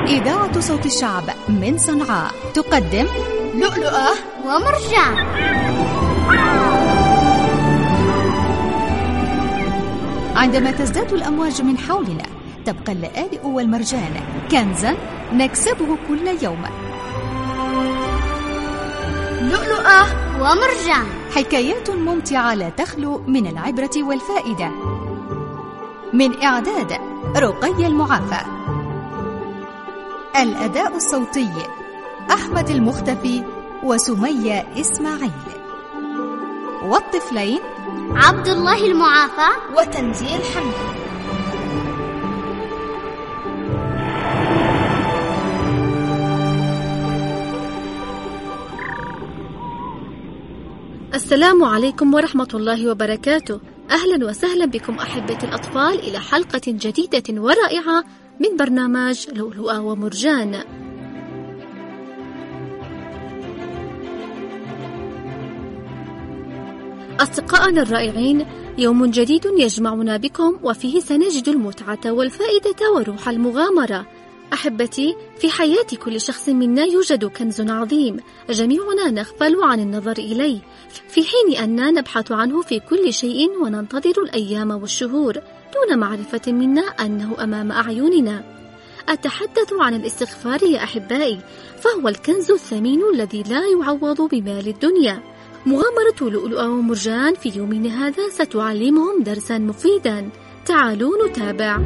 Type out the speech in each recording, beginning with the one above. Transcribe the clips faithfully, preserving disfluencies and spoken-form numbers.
إذاعة صوت الشعب من صنعاء تقدم لؤلؤة ومرجان. عندما تزداد الأمواج من حولنا تبقى اللآلئ والمرجان كنزا نكسبه كل يوم. لؤلؤة ومرجان، حكايات ممتعة لا تخلو من العبرة والفائدة. من إعداد رقية المعافى، الأداء الصوتي أحمد المختفي وسمية إسماعيل، والطفلين عبد الله المعافى وتنزيل حمد. السلام عليكم ورحمة الله وبركاته. أهلا وسهلا بكم أحبة الأطفال إلى حلقة جديدة ورائعة من برنامج لؤلؤة ومرجان. أصدقائنا الرائعين، يوم جديد يجمعنا بكم وفيه سنجد المتعة والفائدة وروح المغامرة. أحبتي، في حياة كل شخص منا يوجد كنز عظيم جميعنا نغفل عن النظر إليه، في حين أننا نبحث عنه في كل شيء وننتظر الأيام والشهور دون معرفة منا أنه أمام أعيننا. أتحدث عن الاستغفار يا أحبائي، فهو الكنز الثمين الذي لا يعوض بمال الدنيا. مغامرة لؤلؤة ومرجان في يومنا هذا ستعلمهم درسا مفيدا. تعالوا نتابع.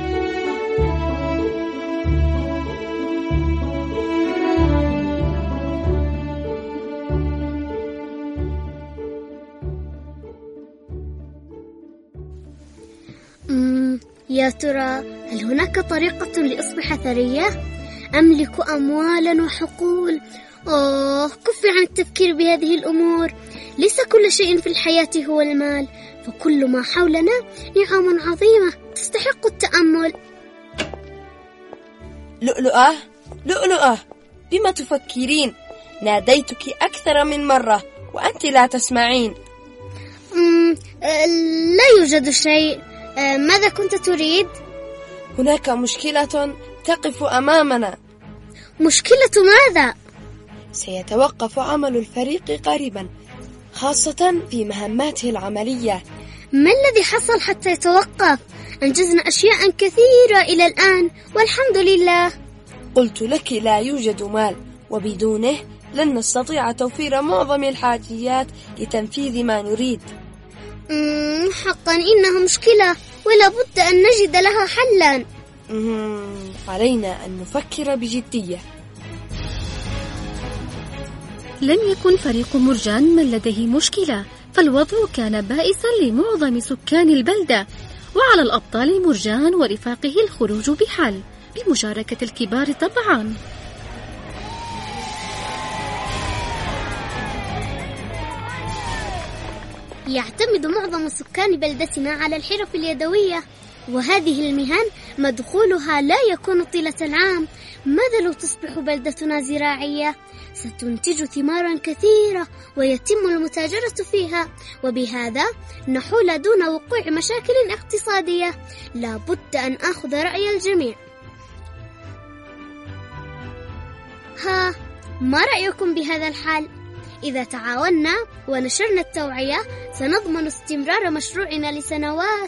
يا ترى هل هناك طريقة لأصبح ثرية؟ أملك أموالا وحقول. آه كفي عن التفكير بهذه الأمور. ليس كل شيء في الحياة هو المال، فكل ما حولنا نعم عظيمة تستحق التأمل. لؤلؤة لؤلؤة، بما تفكرين؟ ناديتك أكثر من مرة وأنت لا تسمعين. مم، لا يوجد شيء. ماذا كنت تريد؟ هناك مشكلة تقف أمامنا. مشكلة ماذا؟ سيتوقف عمل الفريق قريبا، خاصة في مهماته العملية. ما الذي حصل حتى يتوقف؟ أنجزنا أشياء كثيرة إلى الآن والحمد لله. قلت لك لا يوجد مال، وبدونه لن نستطيع توفير معظم الحاجيات لتنفيذ ما نريد. مم، حقا إنها مشكلة ولا بد أن نجد لها حلا. علينا أن نفكر بجدية. لم يكن فريق مرجان من لديه مشكلة، فالوضع كان بائسا لمعظم سكان البلدة، وعلى الأبطال مرجان ورفاقه الخروج بحل بمشاركة الكبار طبعا. يعتمد معظم سكان بلدتنا على الحرف اليدوية، وهذه المهن مدخولها لا يكون طيلة العام. ماذا لو تصبح بلدتنا زراعية؟ ستنتج ثمارا كثيرة ويتم المتاجرة فيها، وبهذا نحول دون وقوع مشاكل اقتصادية. لا بد أن أخذ رأي الجميع. ها، ما رأيكم بهذا الحل؟ إذا تعاوننا ونشرنا التوعية سنضمن استمرار مشروعنا لسنوات.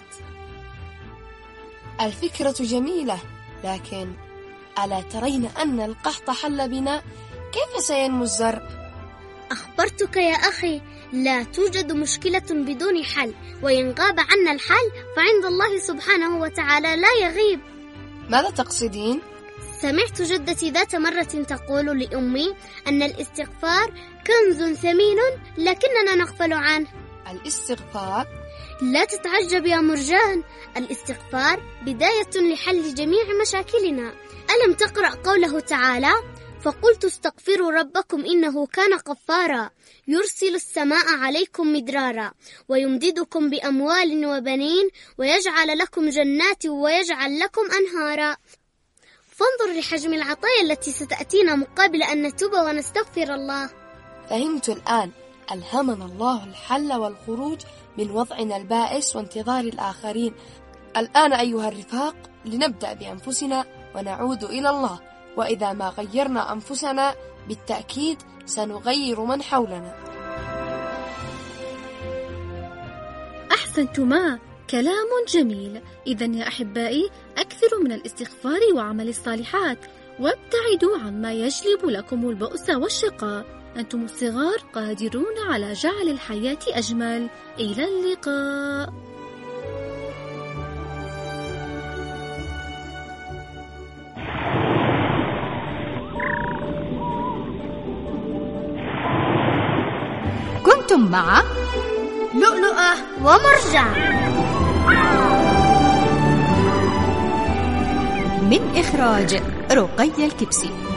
الفكرة جميلة، لكن ألا ترين أن القحط حل بنا؟ كيف سينمو الزرع؟ أخبرتك يا أخي، لا توجد مشكلة بدون حل، وإن غاب عنا الحل فعند الله سبحانه وتعالى لا يغيب. ماذا تقصدين؟ سمعت جدتي ذات مرة تقول لأمي أن الاستغفار كنز ثمين لكننا نغفل عنه. الاستغفار؟ لا تتعجب يا مرجان، الاستغفار بداية لحل جميع مشاكلنا. ألم تقرأ قوله تعالى: فقلت استغفروا ربكم إنه كان غفارا يرسل السماء عليكم مدرارا ويمددكم بأموال وبنين ويجعل لكم جنات ويجعل لكم أنهارا. فانظر لحجم العطايا التي ستأتينا مقابل أن نتوب ونستغفر الله. فهمت الآن. ألهمنا الله الحل والخروج من وضعنا البائس وانتظار الآخرين. الآن أيها الرفاق، لنبدأ بأنفسنا ونعود إلى الله. وإذا ما غيرنا أنفسنا بالتأكيد سنغير من حولنا. أحسنتما، كلام جميل. إذن يا أحبائي، أكثروا من الاستغفار وعمل الصالحات، وابتعدوا عما يجلب لكم البؤس والشقاء. أنتم الصغار قادرون على جعل الحياة أجمل. إلى اللقاء. كنتم مع لؤلؤة ومرجان من إخراج رقية الكبسي.